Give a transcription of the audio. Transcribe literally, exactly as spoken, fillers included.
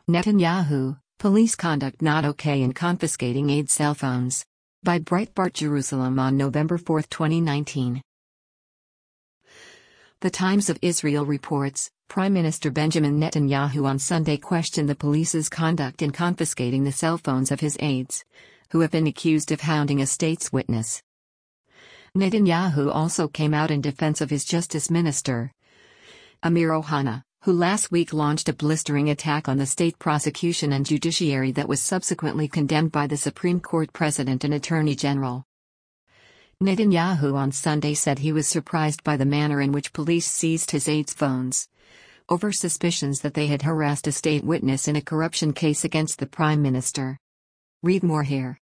Netanyahu, police conduct not okay in confiscating aid cell phones. By Breitbart Jerusalem on November fourth, twenty nineteen. The Times of Israel reports, Prime Minister Benjamin Netanyahu on Sunday questioned the police's conduct in confiscating the cell phones of his aides, who have been accused of hounding a state's witness. Netanyahu also came out in defense of his justice minister, Amir Ohana, who last week launched a blistering attack on the state prosecution and judiciary that was subsequently condemned by the Supreme Court President and Attorney General. Netanyahu on Sunday said he was surprised by the manner in which police seized his aides' phones, over suspicions that they had harassed a state witness in a corruption case against the prime minister. Read more here.